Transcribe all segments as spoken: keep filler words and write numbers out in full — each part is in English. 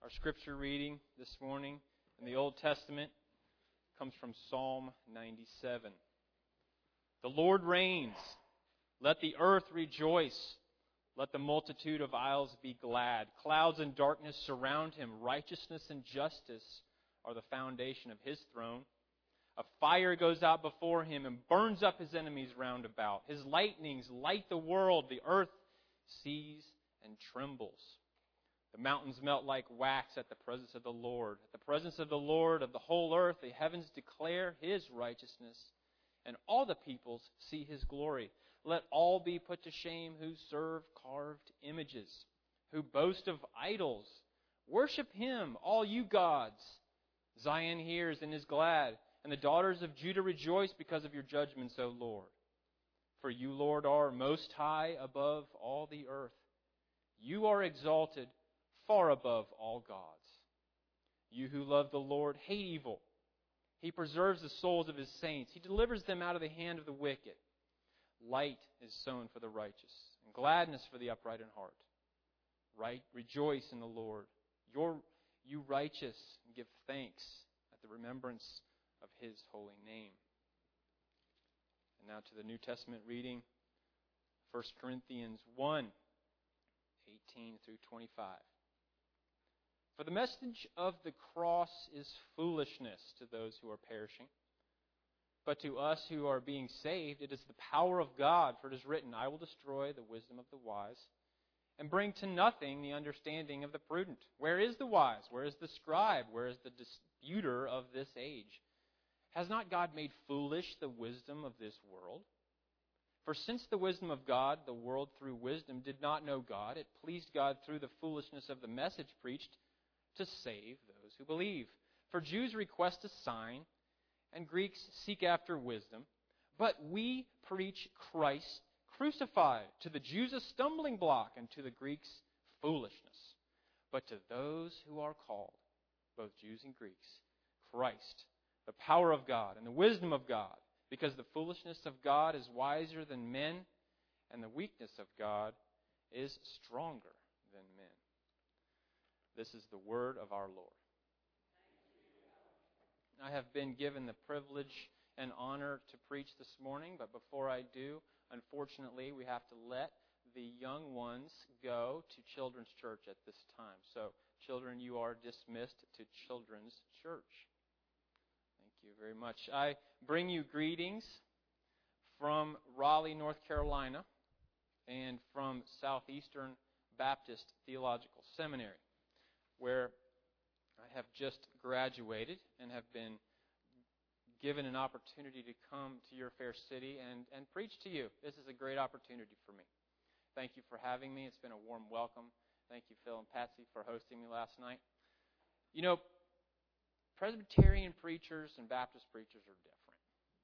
Our scripture reading this morning in the Old Testament comes from Psalm ninety-seven. The Lord reigns. Let the earth rejoice. Let the multitude of isles be glad. Clouds and darkness surround him. Righteousness and justice are the foundation of his throne. A fire goes out before him and burns up his enemies round about. His lightnings light the world. The earth sees and trembles. The mountains melt like wax at the presence of the Lord. At the presence of the Lord of the whole earth, the heavens declare His righteousness, and all the peoples see His glory. Let all be put to shame who serve carved images, who boast of idols. Worship Him, all you gods. Zion hears and is glad, and the daughters of Judah rejoice because of your judgments, O Lord. For you, Lord, are most high above all the earth. You are exalted far above all gods. You who love the Lord hate evil. He preserves the souls of His saints. He delivers them out of the hand of the wicked. Light is sown for the righteous, and gladness for the upright in heart. Right, rejoice in the Lord. Your, you righteous, and give thanks at the remembrance of His holy name. And now to the New Testament reading, First Corinthians one, eighteen through twenty-five. For the message of the cross is foolishness to those who are perishing. But to us who are being saved, it is the power of God. For it is written, I will destroy the wisdom of the wise and bring to nothing the understanding of the prudent. Where is the wise? Where is the scribe? Where is the disputer of this age? Has not God made foolish the wisdom of this world? For since the wisdom of God, the world through wisdom did not know God, it pleased God through the foolishness of the message preached to save those who believe. For Jews request a sign, and Greeks seek after wisdom. But we preach Christ crucified, to the Jews a stumbling block, and to the Greeks foolishness. But to those who are called, both Jews and Greeks, Christ, the power of God and the wisdom of God, because the foolishness of God is wiser than men, and the weakness of God is stronger than men. This is the word of our Lord. I have been given the privilege and honor to preach this morning, but before I do, unfortunately, we have to let the young ones go to Children's Church at this time. So, children, you are dismissed to Children's Church. Thank you very much. I bring you greetings from Raleigh, North Carolina, and from Southeastern Baptist Theological Seminary, where I have just graduated and have been given an opportunity to come to your fair city and, and preach to you. This is a great opportunity for me. Thank you for having me. It's been a warm welcome. Thank you, Phil and Patsy, for hosting me last night. You know, Presbyterian preachers and Baptist preachers are different.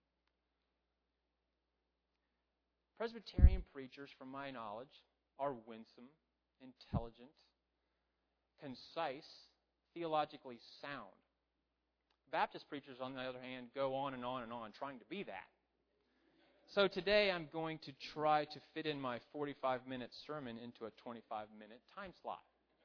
Presbyterian preachers, from my knowledge, are winsome, intelligent, concise, theologically sound. Baptist preachers, on the other hand, go on and on and on trying to be that. So today I'm going to try to fit in my forty-five minute sermon into a twenty-five minute time slot.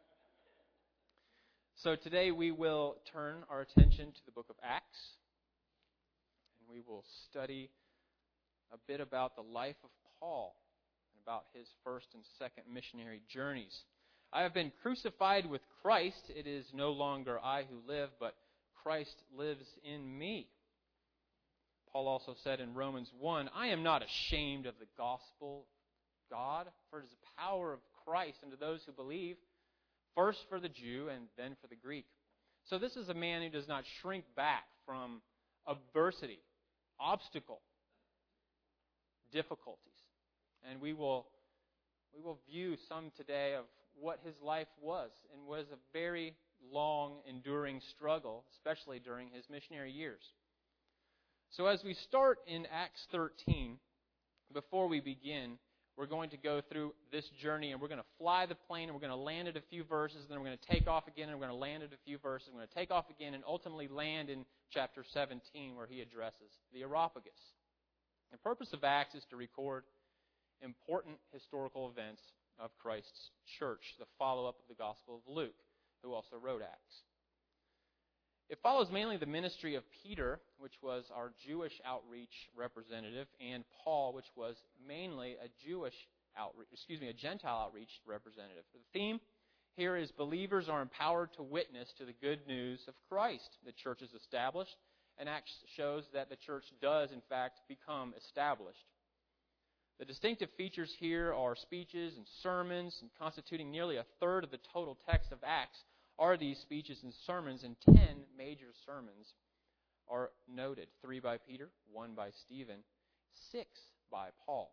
So today we will turn our attention to the book of Acts, and we will study a bit about the life of Paul and about his first and second missionary journeys. I have been crucified with Christ. It is no longer I who live, but Christ lives in me. Paul also said in Romans one, I am not ashamed of the gospel of God, for it is the power of Christ unto those who believe, first for the Jew and then for the Greek. So this is a man who does not shrink back from adversity, obstacle, difficulties. And we will we will view some today of what his life was, and was a very long, enduring struggle, especially during his missionary years. So as we start in Acts thirteen, before we begin, we're going to go through this journey, and we're going to fly the plane, and we're going to land at a few verses, and then we're going to take off again, and we're going to land at a few verses, we're going to take off again, and ultimately land in chapter seventeen, where he addresses the Areopagus. The purpose of Acts is to record important historical events of Christ's church, the follow-up of the Gospel of Luke. who also wrote Acts. It follows mainly the ministry of Peter, which was our Jewish outreach representative, and Paul, which was mainly a Jewish outreach, excuse me, a Gentile outreach representative. The theme here is believers are empowered to witness to the good news of Christ. The church is established, and Acts shows that the church does, in fact, become established. The distinctive features here are speeches and sermons, and constituting nearly a third of the total text of Acts are these speeches and sermons, and ten major sermons are noted. Three by Peter, one by Stephen, six by Paul,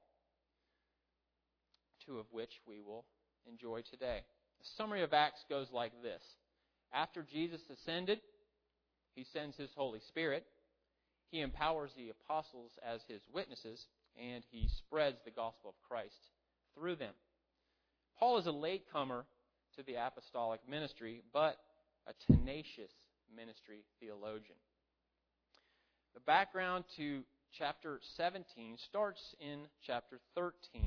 two of which we will enjoy today. The summary of Acts goes like this. After Jesus ascended, He sends His Holy Spirit. He empowers the apostles as His witnesses, and He spreads the gospel of Christ through them. Paul is a latecomer to the apostolic ministry, but a tenacious ministry theologian. The background to chapter seventeen starts in chapter thirteen.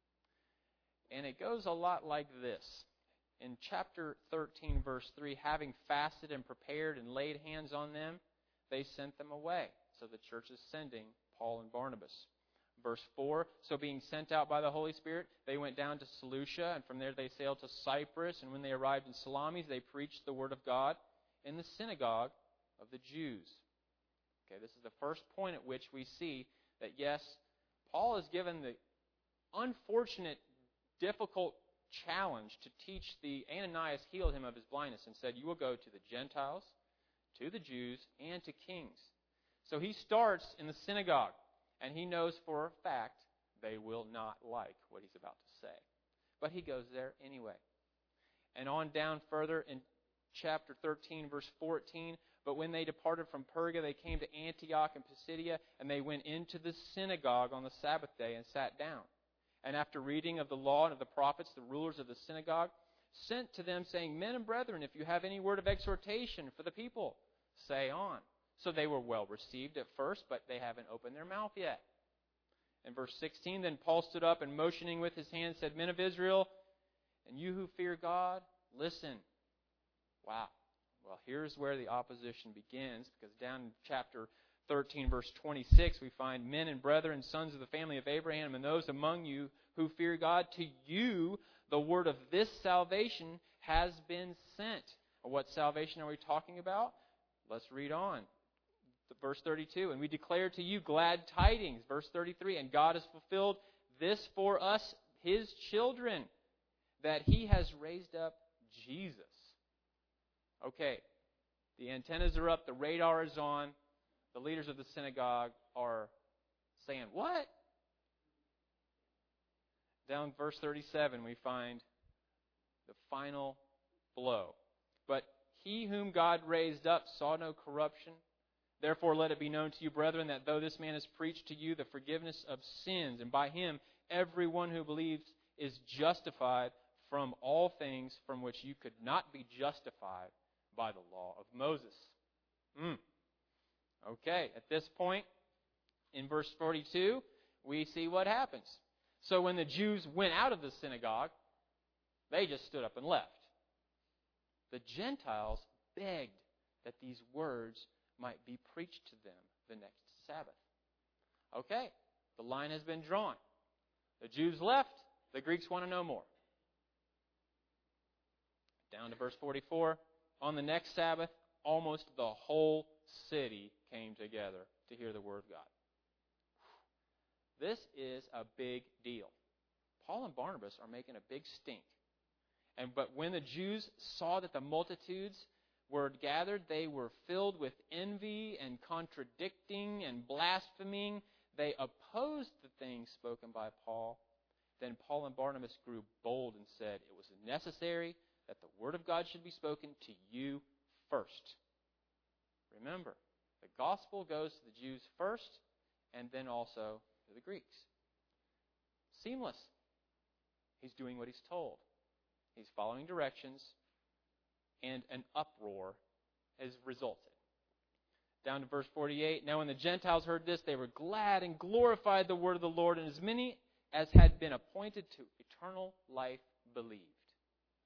And it goes a lot like this. In chapter thirteen, verse three, having fasted and prepared and laid hands on them, they sent them away. So the church is sending Paul and Barnabas. Verse four, so being sent out by the Holy Spirit, they went down to Seleucia, and from there they sailed to Cyprus, and when they arrived in Salamis, they preached the word of God in the synagogue of the Jews. Okay, this is the first point at which we see that, yes, Paul is given the unfortunate, difficult challenge to teach the Ananias healed him of his blindness and said, you will go to the Gentiles, to the Jews, and to kings. So he starts in the synagogue. And he knows for a fact they will not like what he's about to say. But he goes there anyway. And on down further in chapter thirteen, verse fourteen, but when they departed from Perga, they came to Antioch and Pisidia, and they went into the synagogue on the Sabbath day and sat down. And after reading of the law and of the prophets, the rulers of the synagogue sent to them, saying, men and brethren, if you have any word of exhortation for the people, say on. So they were well received at first, but they haven't opened their mouth yet. In verse sixteen, then Paul stood up and motioning with his hand said, men of Israel, and you who fear God, listen. Wow. Well, here's where the opposition begins, because down in chapter thirteen, verse twenty-six, we find men and brethren, sons of the family of Abraham, and those among you who fear God, to you the word of this salvation has been sent. What salvation are we talking about? Let's read on. Verse thirty-two, and we declare to you glad tidings. Verse thirty-three, and God has fulfilled this for us, His children, that He has raised up Jesus. Okay, the antennas are up, the radar is on. The leaders of the synagogue are saying, what? Down verse thirty-seven, we find the final blow. But He whom God raised up saw no corruption. Therefore let it be known to you, brethren, that though this man has preached to you the forgiveness of sins, and by him everyone who believes is justified from all things from which you could not be justified by the law of Moses. Mm. Okay, at this point, in verse forty-two, we see what happens. So when the Jews went out of the synagogue, they just stood up and left. The Gentiles begged that these words might be preached to them the next Sabbath. Okay, the line has been drawn. The Jews left. The Greeks want to know more. Down to verse forty-four. On the next Sabbath, almost the whole city came together to hear the word of God. This is a big deal. Paul and Barnabas are making a big stink. And but when the Jews saw that the multitudes were gathered, they were filled with envy and contradicting and blaspheming. They opposed the things spoken by Paul. Then Paul and Barnabas grew bold and said, it was necessary that the word of God should be spoken to you first. Remember, the gospel goes to the Jews first and then also to the Greeks. Seamless. He's doing what he's told. He's following directions, and an uproar has resulted. Down to verse forty-eight. Now when the Gentiles heard this, they were glad and glorified the word of the Lord, and as many as had been appointed to eternal life believed.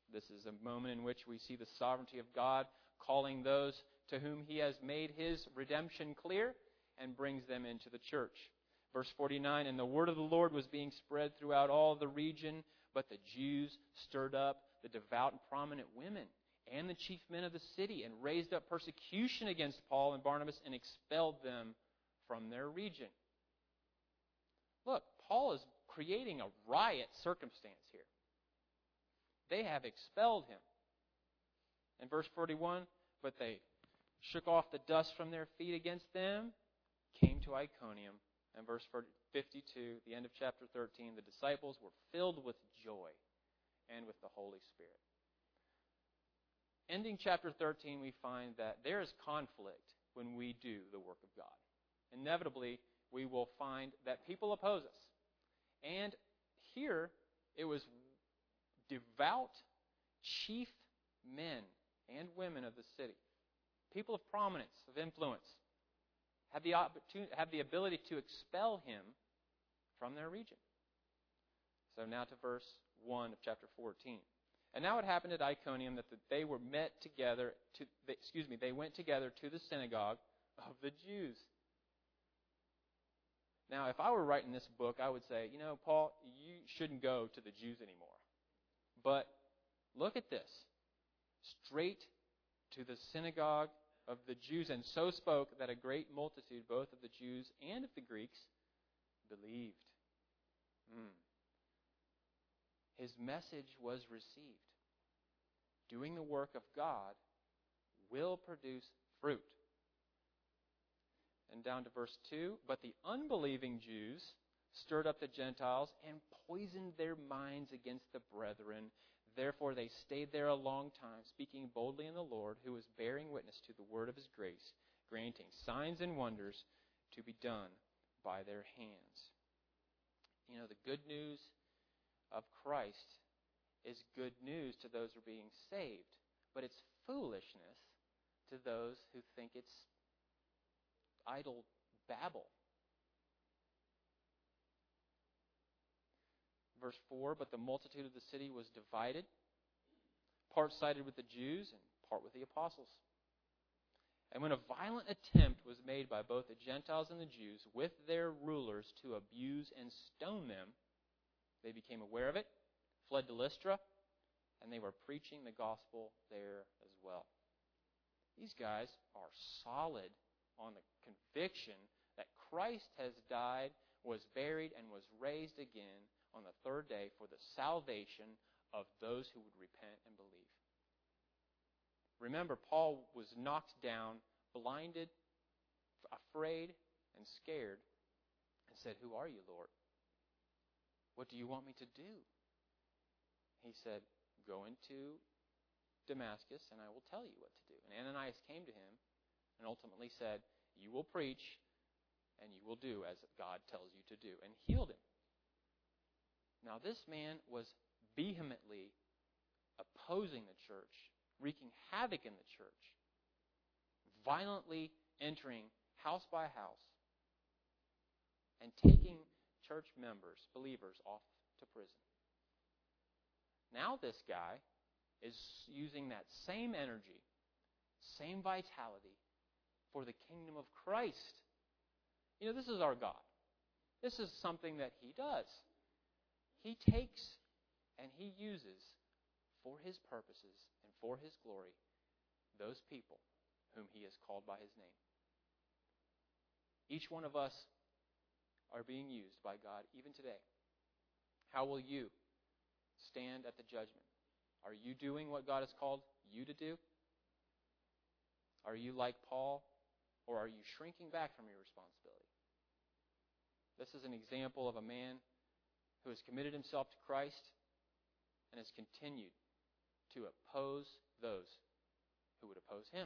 This is a moment in which we see the sovereignty of God calling those to whom He has made His redemption clear and brings them into the church. Verse forty-nine, and the word of the Lord was being spread throughout all the region, but the Jews stirred up the devout and prominent women and the chief men of the city and raised up persecution against Paul and Barnabas and expelled them from their region. Look, Paul is creating a riot circumstance here. They have expelled him. In verse forty-one, but they shook off the dust from their feet against them, came to Iconium. And verse fifty-two, the end of chapter thirteen, the disciples were filled with joy and with the Holy Spirit. Ending chapter thirteen, we find that there is conflict when we do the work of God. Inevitably, we will find that people oppose us. And here, it was devout chief men and women of the city, people of prominence, of influence, have the opportunity, have the ability to expel him from their region. So now to verse one of chapter fourteen. And now it happened at Iconium that they were met together to, excuse me, they went together to the synagogue of the Jews. Now, if I were writing this book, I would say, you know, Paul, you shouldn't go to the Jews anymore. But look at this. Straight to the synagogue of the Jews, and so spoke that a great multitude, both of the Jews and of the Greeks, believed. Mm. His message was received. Doing the work of God will produce fruit. And down to verse two, but the unbelieving Jews stirred up the Gentiles and poisoned their minds against the brethren. Therefore they stayed there a long time, speaking boldly in the Lord, who was bearing witness to the word of His grace, granting signs and wonders to be done by their hands. You know, the good news of Christ is good news to those who are being saved, but it's foolishness to those who think it's idle babble. Verse four, but the multitude of the city was divided. Part sided with the Jews and part with the apostles. And when a violent attempt was made by both the Gentiles and the Jews with their rulers to abuse and stone them, they became aware of it, fled to Lystra, and they were preaching the gospel there as well. These guys are solid on the conviction that Christ has died, was buried, and was raised again on the third day for the salvation of those who would repent and believe. Remember, Paul was knocked down, blinded, afraid, and scared, and said, "Who are you, Lord? What do you want me to do?" He said, "Go into Damascus, and I will tell you what to do." And Ananias came to him and ultimately said, "You will preach, and you will do as God tells you to do," and healed him. Now, this man was vehemently opposing the church, wreaking havoc in the church, violently entering house by house, and taking church members, believers, off to prison. Now this guy is using that same energy, same vitality for the kingdom of Christ. You know, this is our God. This is something that He does. He takes and He uses for His purposes and for His glory those people whom He has called by His name. Each one of us are being used by God even today. How will you stand at the judgment? Are you doing what God has called you to do? Are you like Paul, or are you shrinking back from your responsibility? This is an example of a man who has committed himself to Christ and has continued to oppose those who would oppose him.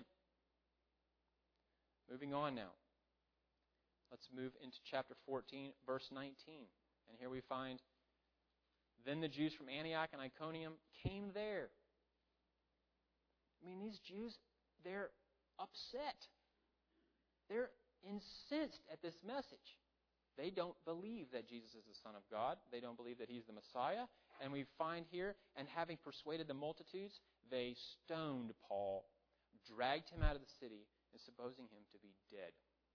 Moving on now. Let's move into chapter fourteen, verse nineteen. And here we find, then the Jews from Antioch and Iconium came there. I mean, these Jews, they're upset. They're incensed at this message. They don't believe that Jesus is the Son of God. They don't believe that He's the Messiah. And we find here, and having persuaded the multitudes, they stoned Paul, dragged him out of the city, and supposing him to be dead.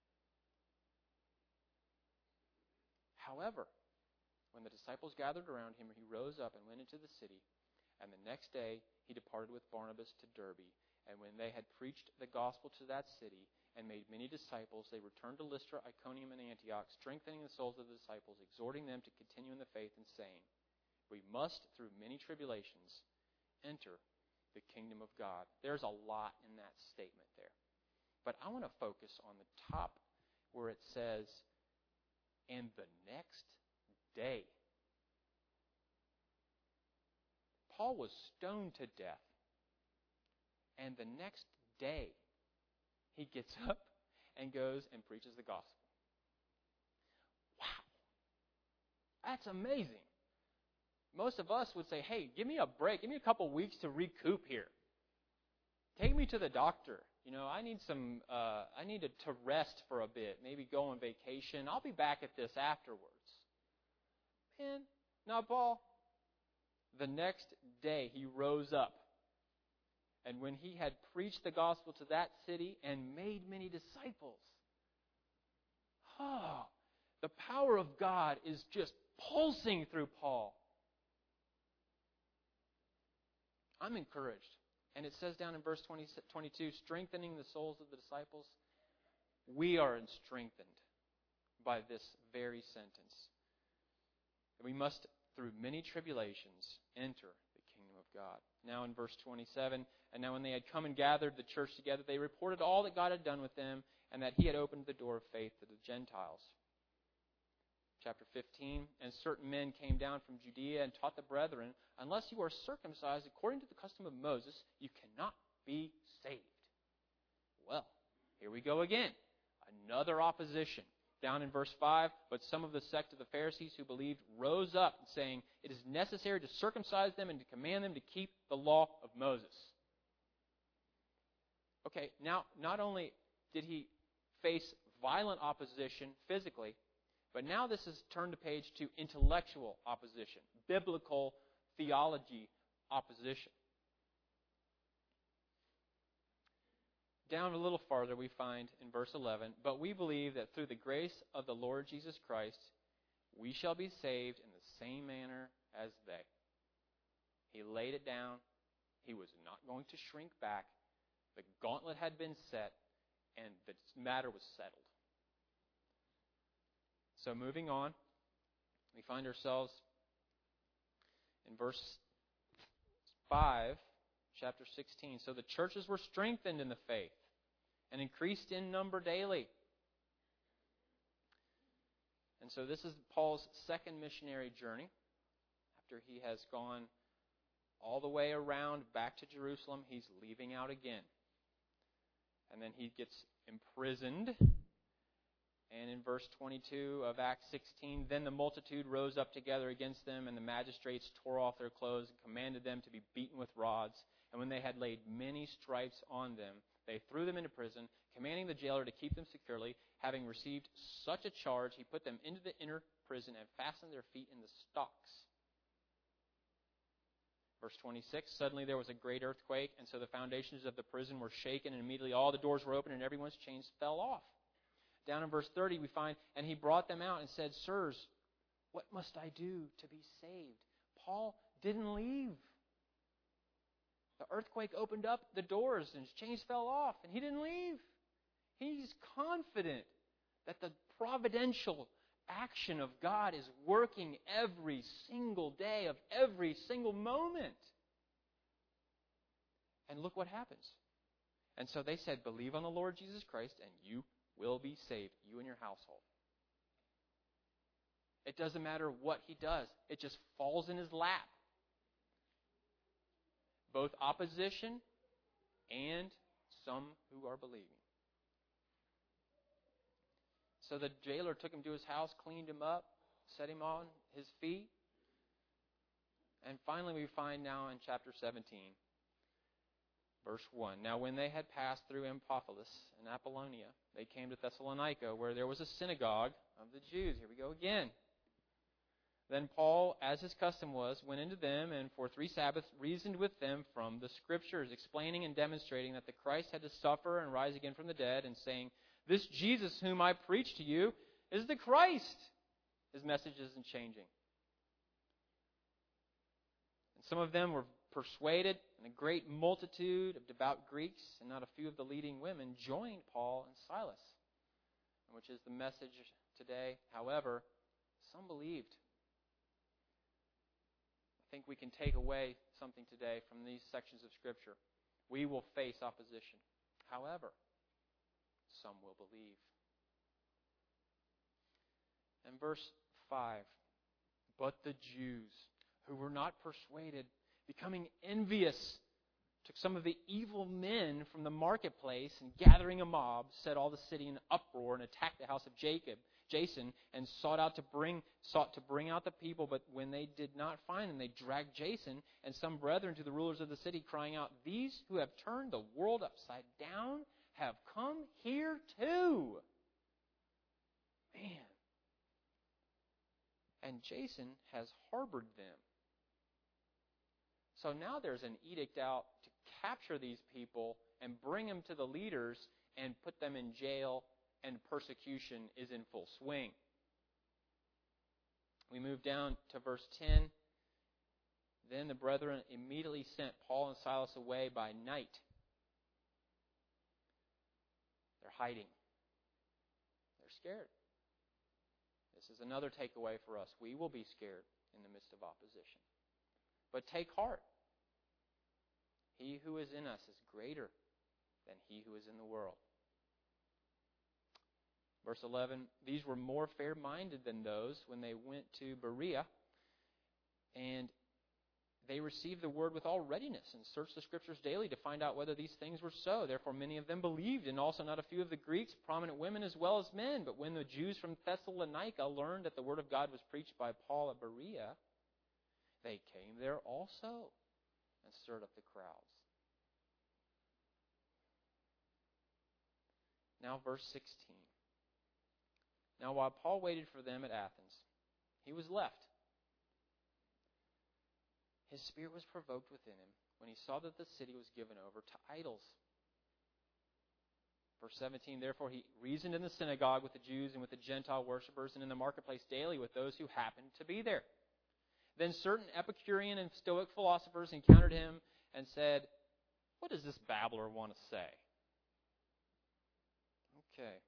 However, when the disciples gathered around him, he rose up and went into the city. And the next day he departed with Barnabas to Derbe. And when they had preached the gospel to that city and made many disciples, they returned to Lystra, Iconium, and Antioch, strengthening the souls of the disciples, exhorting them to continue in the faith, and saying, we must, through many tribulations, enter the kingdom of God. There's a lot in that statement there. But I want to focus on the top where it says, and the next day. Paul was stoned to death. And the next day, he gets up and goes and preaches the gospel. Wow. That's amazing. Most of us would say, hey, give me a break. Give me a couple weeks to recoup here. Take me to the doctor. You know, I need some, uh, I need to, to rest for a bit. Maybe go on vacation. I'll be back at this afterwards. Man, now Paul, the next day he rose up. And when he had preached the gospel to that city and made many disciples, oh, the power of God is just pulsing through Paul. I'm encouraged. And it says down in verse twenty, twenty-two, strengthening the souls of the disciples. We are strengthened by this very sentence. We must, through many tribulations, enter the kingdom of God. Now in verse twenty-seven, and now when they had come and gathered the church together, they reported all that God had done with them, and that he had opened the door of faith to the Gentiles. Chapter fifteen, and certain men came down from Judea and taught the brethren, unless you are circumcised according to the custom of Moses, you cannot be saved. Well, here we go again. Another opposition. Down in verse five, but some of the sect of the Pharisees who believed rose up, saying, it is necessary to circumcise them and to command them to keep the law of Moses. Okay, now not only did he face violent opposition physically, but now this has turned the page to intellectual opposition, biblical theology opposition. Down a little farther we find in verse eleven, but we believe that through the grace of the Lord Jesus Christ, we shall be saved in the same manner as they. He laid it down. He was not going to shrink back. The gauntlet had been set, and the matter was settled. So moving on, we find ourselves in verse five, chapter sixteen. So the churches were strengthened in the faith and increased in number daily. And so this is Paul's second missionary journey. After he has gone all the way around back to Jerusalem, he's leaving out again. And then he gets imprisoned. And in verse twenty-two of Acts sixteen, then the multitude rose up together against them, and the magistrates tore off their clothes and commanded them to be beaten with rods. And when they had laid many stripes on them, they threw them into prison, commanding the jailer to keep them securely. Having received such a charge, he put them into the inner prison and fastened their feet in the stocks. Verse twenty-six, suddenly there was a great earthquake, and so the foundations of the prison were shaken, and immediately all the doors were opened, and everyone's chains fell off. Down in verse thirty we find, and he brought them out and said, sirs, what must I do to be saved? Paul didn't leave. The earthquake opened up the doors and his chains fell off, and he didn't leave. He's confident that the providential action of God is working every single day of every single moment. And look what happens. And so they said, believe on the Lord Jesus Christ and you will be saved, you and your household. It doesn't matter what he does. It just falls in his lap. Both opposition and some who are believing. So the jailer took him to his house, cleaned him up, set him on his feet. And finally we find now in chapter seventeen, verse one. Now when they had passed through Amphipolis and Apollonia, they came to Thessalonica, where there was a synagogue of the Jews. Here we go again. Then Paul, as his custom was, went into them and for three Sabbaths reasoned with them from the Scriptures, explaining and demonstrating that the Christ had to suffer and rise again from the dead, and saying, "This Jesus whom I preach to you is the Christ." His message isn't changing. And some of them were persuaded, and a great multitude of devout Greeks and not a few of the leading women joined Paul and Silas, which is the message today. However, some believed. I think we can take away something today from these sections of Scripture. We will face opposition. However, some will believe. And verse five, "But the Jews, who were not persuaded, becoming envious, took some of the evil men from the marketplace and, gathering a mob, set all the city in uproar and attacked the house of Jacob, Jason, and sought out to bring sought to bring out the people. But when they did not find them, they dragged Jason and some brethren to the rulers of the city, crying out, 'These who have turned the world upside down have come here too.'" Man. "And Jason has harbored them." So now there's an edict out to capture these people and bring them to the leaders and put them in jail, and persecution is in full swing. We move down to verse ten. "Then the brethren immediately sent Paul and Silas away by night." They're hiding. They're scared. This is another takeaway for us. We will be scared in the midst of opposition. But take heart. He who is in us is greater than he who is in the world. Verse eleven, "These were more fair-minded than those when they went to Berea, and they received the word with all readiness and searched the Scriptures daily to find out whether these things were so. Therefore many of them believed, and also not a few of the Greeks, prominent women as well as men. But when the Jews from Thessalonica learned that the word of God was preached by Paul at Berea, they came there also and stirred up the crowds." Now verse sixteen. "Now while Paul waited for them at Athens, he was left. His spirit was provoked within him when he saw that the city was given over to idols." Verse seventeen, "Therefore he reasoned in the synagogue with the Jews and with the Gentile worshippers, and in the marketplace daily with those who happened to be there. Then certain Epicurean and Stoic philosophers encountered him and said, 'What does this babbler want to say?'" Okay.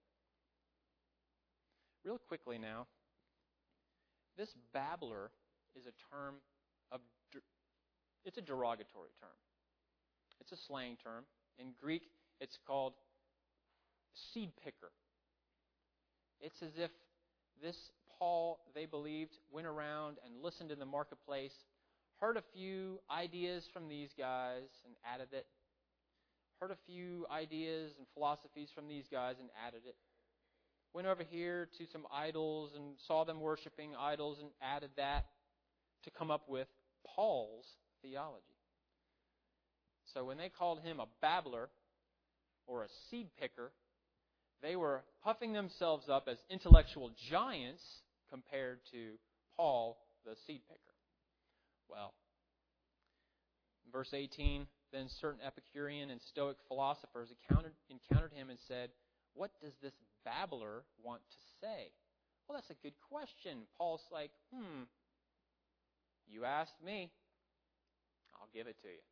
Real quickly now, this babbler is a term of, it's a derogatory term. It's a slang term. In Greek, it's called seed picker. It's as if this Paul, they believed, went around and listened in the marketplace, heard a few ideas from these guys and added it, heard a few ideas and philosophies from these guys and added it, went over here to some idols and saw them worshiping idols and added that to come up with Paul's theology. So when they called him a babbler or a seed picker, they were puffing themselves up as intellectual giants compared to Paul, the seed picker. Well, verse eighteen, "Then certain Epicurean and Stoic philosophers encountered, encountered him and said, 'What does this babbler want to say?'" Well, that's a good question. Paul's like, hmm, you asked me, I'll give it to you.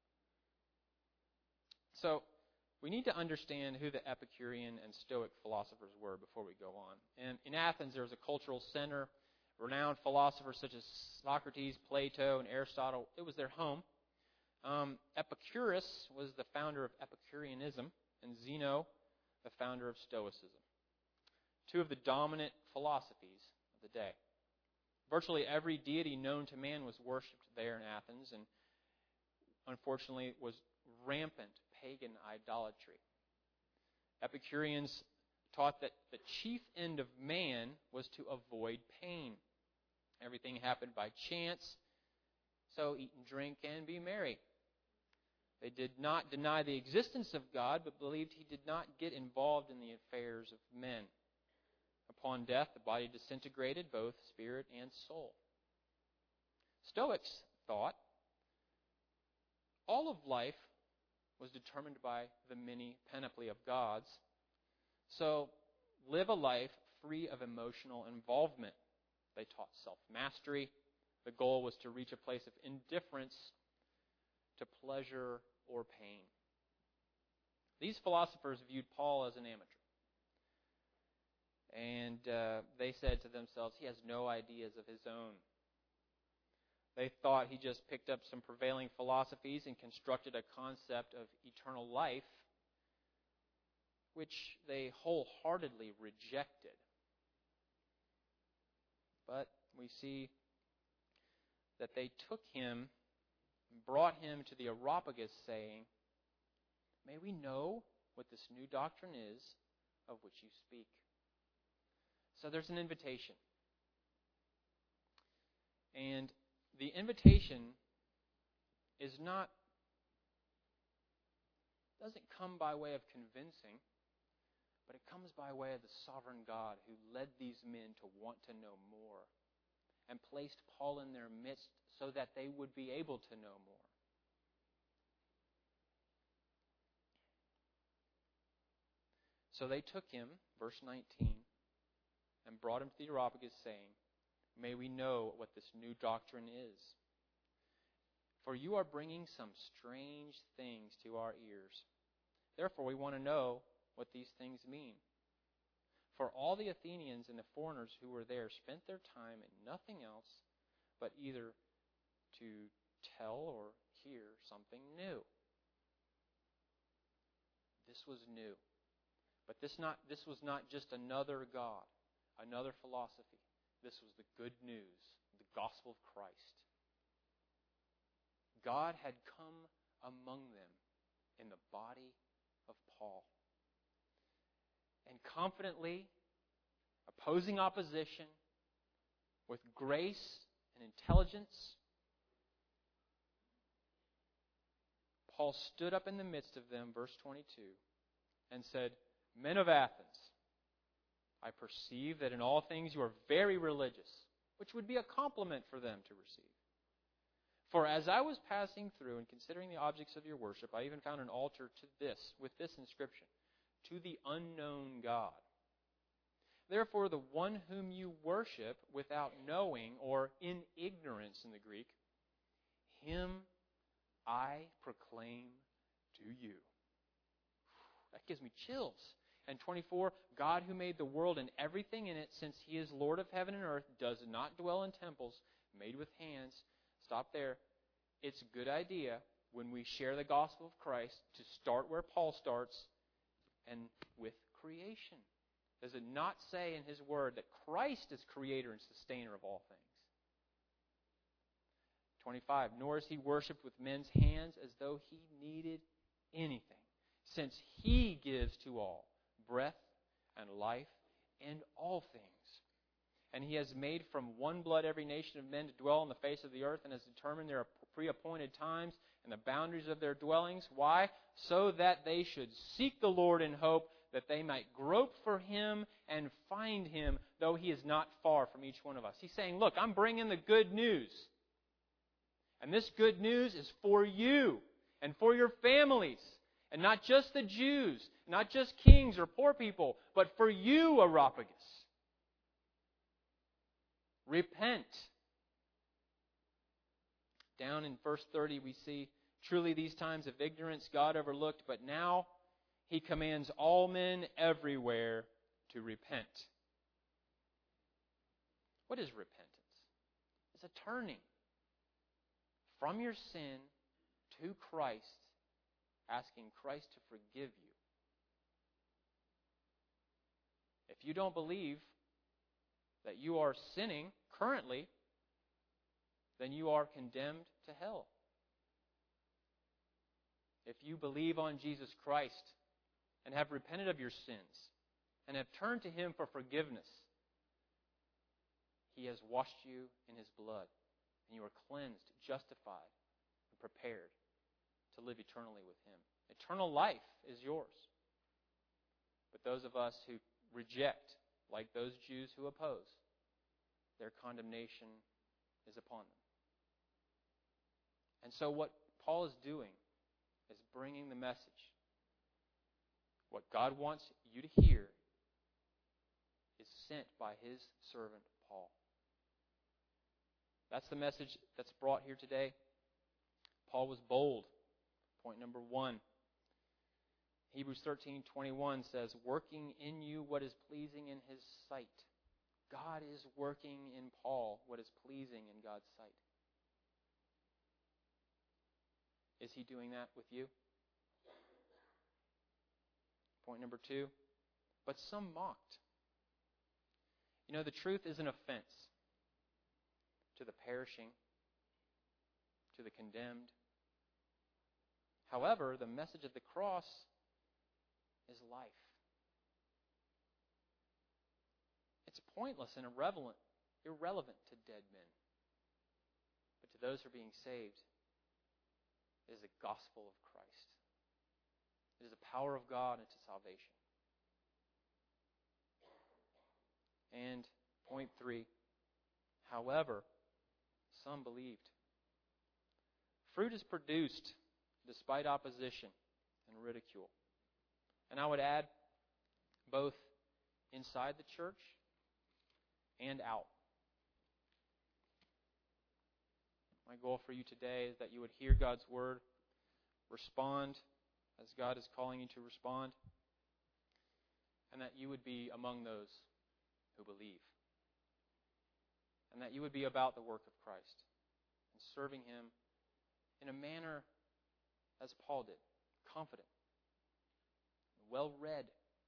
So we need to understand who the Epicurean and Stoic philosophers were before we go on. And in Athens, there was a cultural center. Renowned philosophers such as Socrates, Plato, and Aristotle, it was their home. Um, Epicurus was the founder of Epicureanism, and Zeno, the founder of Stoicism. Two of the dominant philosophies of the day. Virtually every deity known to man was worshipped there in Athens, and unfortunately it was rampant pagan idolatry. Epicureans taught that the chief end of man was to avoid pain. Everything happened by chance, so eat and drink and be merry. They did not deny the existence of God, but believed he did not get involved in the affairs of men. Upon death, the body disintegrated, both spirit and soul. Stoics thought all of life was determined by the many panoply of gods. So live a life free of emotional involvement. They taught self-mastery. The goal was to reach a place of indifference to pleasure or pain. These philosophers viewed Paul as an amateur. And uh, they said to themselves, he has no ideas of his own. They thought he just picked up some prevailing philosophies and constructed a concept of eternal life, which they wholeheartedly rejected. But we see that they took him and brought him to the Areopagus, saying, may we know what this new doctrine is of which you speak. So there's an invitation. And the invitation is not, doesn't come by way of convincing, but it comes by way of the sovereign God who led these men to want to know more and placed Paul in their midst so that they would be able to know more. So they took him, verse nineteen, and brought him to the Areopagus, saying, may we know what this new doctrine is. For you are bringing some strange things to our ears. Therefore we want to know what these things mean. For all the Athenians and the foreigners who were there spent their time in nothing else but either to tell or hear something new. This was new. But this not this was not just another God, another philosophy. This was the good news, the gospel of Christ. God had come among them in the body of Paul. And confidently, opposing opposition, with grace and intelligence, Paul stood up in the midst of them, verse twenty-two, and said, men of Athens, I perceive that in all things you are very religious, which would be a compliment for them to receive. For as I was passing through and considering the objects of your worship, I even found an altar to this, with this inscription, to the unknown God. Therefore, the one whom you worship without knowing, or in ignorance in the Greek, him I proclaim to you. That gives me chills. And twenty-four, God who made the world and everything in it, since he is Lord of heaven and earth, does not dwell in temples made with hands. Stop there. It's a good idea when we share the gospel of Christ to start where Paul starts, and with creation. Does it not say in his word that Christ is creator and sustainer of all things? twenty-five, nor is he worshipped with men's hands as though he needed anything, since he gives to all breath and life and all things. And he has made from one blood every nation of men to dwell on the face of the earth, and has determined their pre-appointed times and the boundaries of their dwellings. Why? So that they should seek the Lord in hope, that they might grope for him and find him, though he is not far from each one of us. He's saying, look, I'm bringing the good news. And this good news is for you and for your families. And not just the Jews, not just kings or poor people, but for you, Areopagus. Repent. Down in verse thirty we see, truly these times of ignorance God overlooked, but now he commands all men everywhere to repent. What is repentance? It's a turning from your sin to Christ, asking Christ to forgive you. If you don't believe that you are sinning currently, then you are condemned to hell. If you believe on Jesus Christ and have repented of your sins and have turned to him for forgiveness, he has washed you in his blood, and you are cleansed, justified, and prepared to live eternally with him. Eternal life is yours. But those of us who reject, like those Jews who oppose, their condemnation is upon them. And so what Paul is doing is bringing the message. What God wants you to hear is sent by His servant Paul. That's the message that's brought here today. Paul was bold. Point number one. Hebrews thirteen twenty-one says, working in you what is pleasing in His sight. God is working in Paul what is pleasing in God's sight. Is He doing that with you? Point number two. But some mocked. You know, the truth is an offense to the perishing, to the condemned. However, the message of the cross is life. It's pointless and irrelevant, irrelevant to dead men. But to those who are being saved, it is the gospel of Christ. It is the power of God into salvation. And point three, however, some believed. Fruit is produced despite opposition and ridicule. And I would add, both inside the church and out. My goal for you today is that you would hear God's word, respond as God is calling you to respond, and that you would be among those who believe. And that you would be about the work of Christ and serving Him in a manner as Paul did, confident, well-read,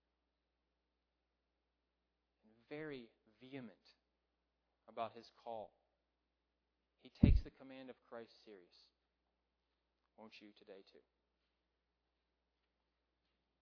and very vehement about his call. He takes the command of Christ serious. Won't you today too?